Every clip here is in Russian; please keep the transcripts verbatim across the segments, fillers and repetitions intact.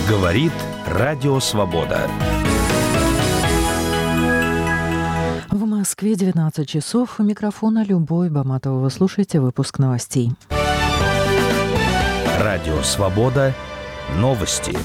Говорит Радио Свобода. В Москве девятнадцать часов. У микрофона Любовь Баматова. Вы слушаете выпуск новостей. Радио Свобода. Новости.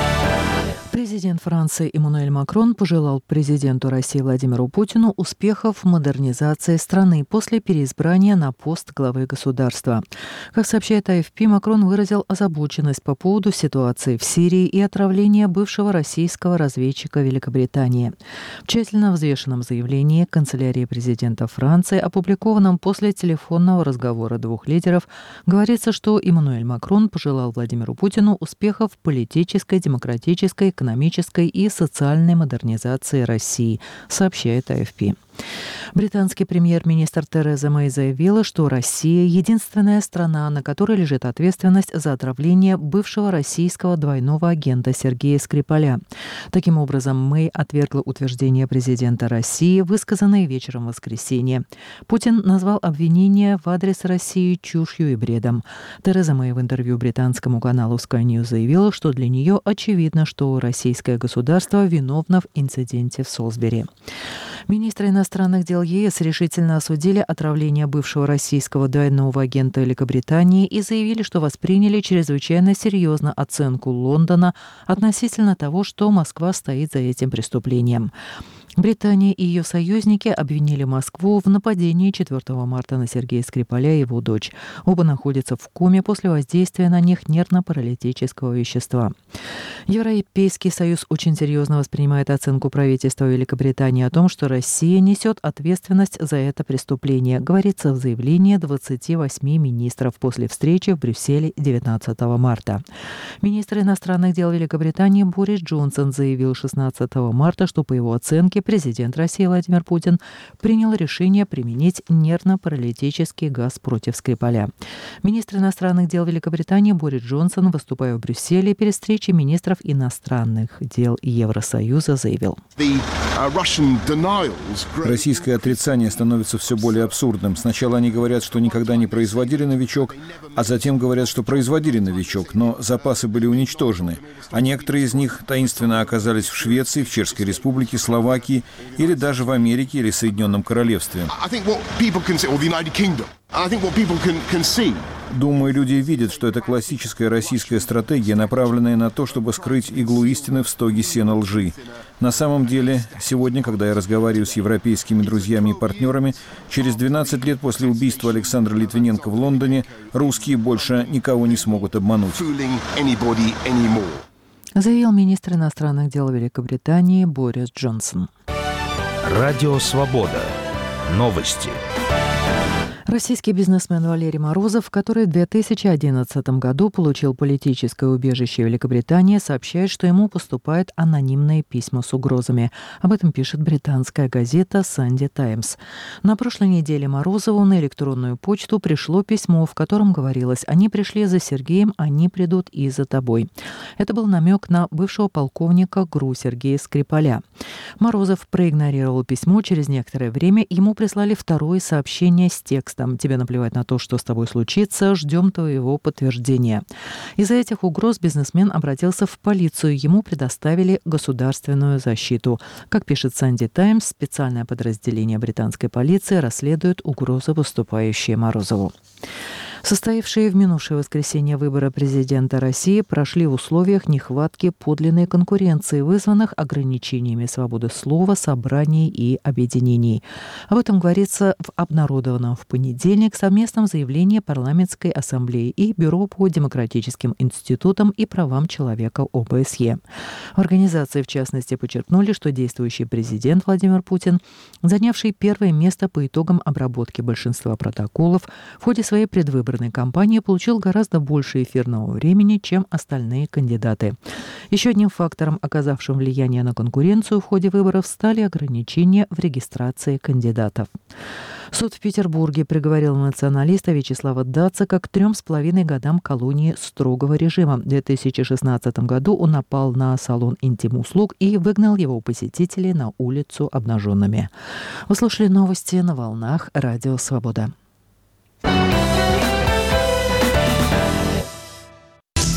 Президент Франции Эммануэль Макрон пожелал президенту России Владимиру Путину успехов в модернизации страны после переизбрания на пост главы государства. Как сообщает А Эф Пи, Макрон выразил озабоченность по поводу ситуации в Сирии и отравления бывшего российского разведчика Великобритании. В тщательно взвешенном заявлении канцелярии президента Франции, опубликованном после телефонного разговора двух лидеров, говорится, что Эммануэль Макрон пожелал Владимиру Путину успехов в политической, демократической, экономической и социальной модернизации России, сообщает А Эф Пи. Британский премьер-министр Тереза Мэй заявила, что Россия – единственная страна, на которой лежит ответственность за отравление бывшего российского двойного агента Сергея Скрипаля. Таким образом, Мэй отвергла утверждение президента России, высказанное вечером в воскресенье. Путин назвал обвинения в адрес России чушью и бредом. Тереза Мэй в интервью британскому каналу Sky News заявила, что для нее очевидно, что российское государство виновно в инциденте в Солсбери. Министры иностранных дел Е ЭС решительно осудили отравление бывшего российского двойного агента Великобритании и заявили, что восприняли чрезвычайно серьезно оценку Лондона относительно того, что Москва стоит за этим преступлением. Британия и ее союзники обвинили Москву в нападении четвёртого марта на Сергея Скрипаля и его дочь. Оба находятся в коме после воздействия на них нервно-паралитического вещества. Европейский Союз очень серьезно воспринимает оценку правительства Великобритании о том, что Россия несет ответственность за это преступление, говорится в заявлении двадцати восьми министров после встречи в Брюсселе девятнадцатого марта. Министр иностранных дел Великобритании Борис Джонсон заявил шестнадцатого марта, что по его оценке президент России Владимир Путин принял решение применить нервно-паралитический газ против Скрипаля. Министр иностранных дел Великобритании Борис Джонсон, выступая в Брюсселе перед встречей министров иностранных дел Евросоюза, заявил: Российское отрицание становится все более абсурдным. Сначала они говорят, что никогда не производили новичок, а затем говорят, что производили новичок, но запасы были уничтожены. А некоторые из них таинственно оказались в Швеции, в Чешской Республике, Словакии или даже в Америке или Соединенном Королевстве. Думаю, люди видят, что это классическая российская стратегия, направленная на то, чтобы скрыть иглу истины в стоге сена лжи. На самом деле, сегодня, когда я разговариваю с европейскими друзьями и партнерами, через двенадцать лет после убийства Александра Литвиненко в Лондоне, русские больше никого не смогут обмануть. Заявил министр иностранных дел Великобритании Борис Джонсон. Радио Свобода. Новости. Российский бизнесмен Валерий Морозов, который в две тысячи одиннадцатом году получил политическое убежище в Великобритании, сообщает, что ему поступают анонимные письма с угрозами. Об этом пишет британская газета «Санди Таймс». На прошлой неделе Морозову на электронную почту пришло письмо, в котором говорилось: «Они пришли за Сергеем, они придут и за тобой». Это был намек на бывшего полковника ГРУ Сергея Скрипаля. Морозов проигнорировал письмо. Через некоторое время ему прислали второе сообщение с текстом: «Тебе наплевать на то, что с тобой случится, ждем твоего подтверждения». Из-за этих угроз бизнесмен обратился в полицию, ему предоставили государственную защиту. Как пишет «Санди Таймс», специальное подразделение британской полиции расследует угрозы, поступающие Морозову. Состоявшие в минувшее воскресенье выборы президента России прошли в условиях нехватки подлинной конкуренции, вызванных ограничениями свободы слова, собраний и объединений. Об этом говорится в обнародованном в понедельник совместном заявлении Парламентской ассамблеи и Бюро по демократическим институтам и правам человека О Бэ С Е. В организации, в частности, подчеркнули, что действующий президент Владимир Путин, занявший первое место по итогам обработки большинства протоколов, в ходе своей предвыборной кампании получил гораздо больше эфирного времени, чем остальные кандидаты. Еще одним фактором, оказавшим влияние на конкуренцию в ходе выборов, стали ограничения в регистрации кандидатов. Суд в Петербурге приговорил националиста Вячеслава Дацика к трем с половиной годам колонии строгого режима. В две тысячи шестнадцатом году он напал на салон интим-услуг и выгнал его посетителей на улицу обнаженными. Вы слушали новости на волнах Радио Свобода.